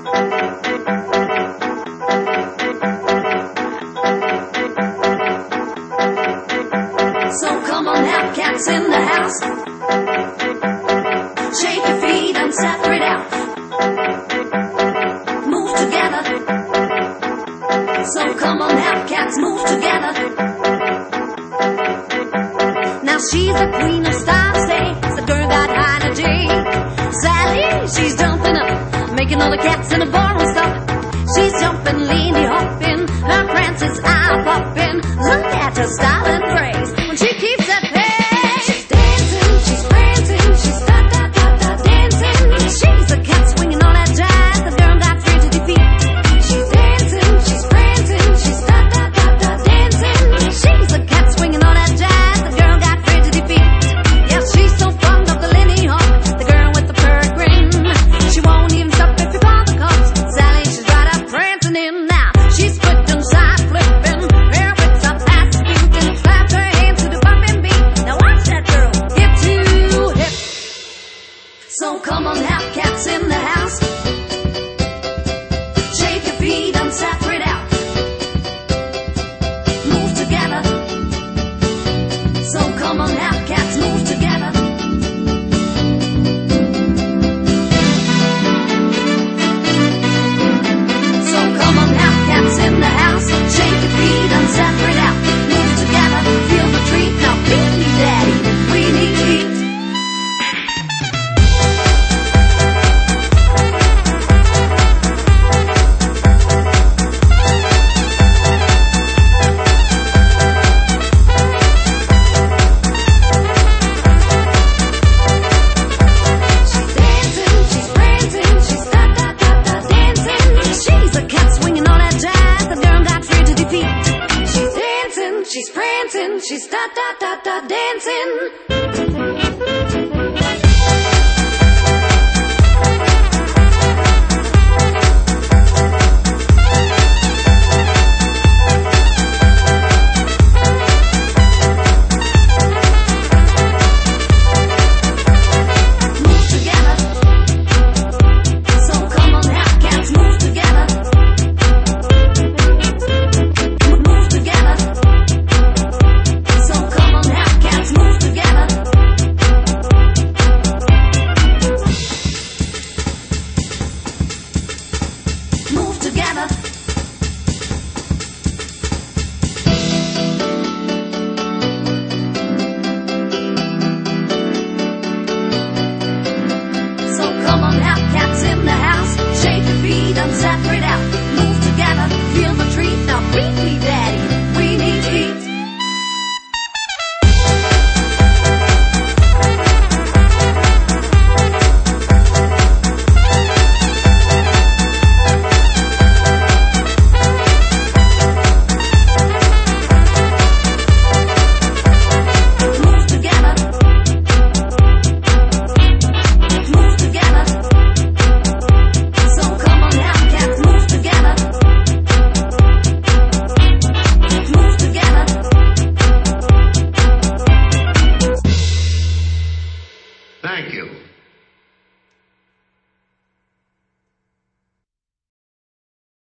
So come on now, cats in the house. Shake your feet and separate out. Move together. So come on now, cats, move together. Now she's the queen of style, say, it's a girl got energy. Sally, she's jumping up, making all the cats in the ballroom stop. She's jumping, leaning, hopping, her prances are popping. Look at her style and praise when she keeps that pace. She's dancing, she's prancing, she's da-da-da-da dancing. She's a cat swinging all that jazz, the girl got free to defeat. She's dancing, she's prancing, she's da-da-da-da dancing. She's a cat swinging all that jazz, the girl got free to defeat. Yeah, she's so fond of the Lindy Hop, the girl with the purr grin. She won't even stop if you call the cops. Sally, she's right up prancing in now. She's flipping, side flipping, hair whips up, ass scooping, slaps her hands to the bumping beat. Now watch that girl, hip to hip. So come on now, cats in the house. Shake your feet and separate out. Move together. So come on now, cats, move together. So come on now, cats in the house. Shake your feet and separate out. Move together, feel the treat. Now beat me, daddy, we need to eat. She's dancing, she's prancing, she's da-da-da-da dancing. She's a cat swinging all that jazz, the girl got free to defeat. She's dancing, she's prancing, she's da-da-da-da dancing. Move together. So come on now, cats, move together. Move together. So come on now, cats, move together. Move together.